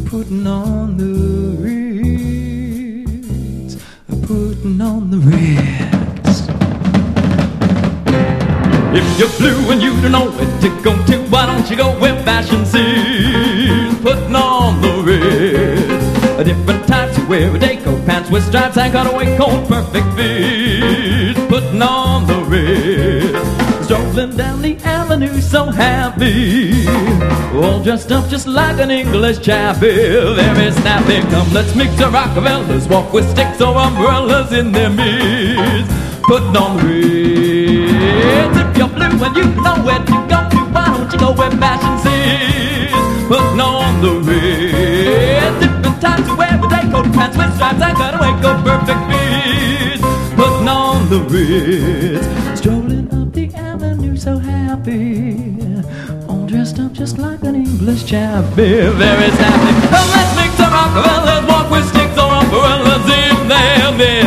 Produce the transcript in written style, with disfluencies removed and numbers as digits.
putting on the Ritz, putting on the Ritz. If you're blue and you don't know where to go to, why don't you go where fashion sees? Putting on the Ritz. Different types you wear, day coat, pants with stripes, and cutaway coat, perfect fit. Putting on the Ritz. Strolling down the avenue so happy, all dressed up just like an English chappie. Very snappy, come let's mix the Rockefellers, walk with sticks or umbrellas in their midst. Putting on the Ritz. If you're blue and you know where to go to, why don't you go where fashion sees? Putting on the Ritz. Different types of wear, with day coat, pants with stripes, and cutaway coat, perfect fit. Putting on the Ritz. Strolling up the avenue so happy, all dressed up just like an English chappie. Very snappy.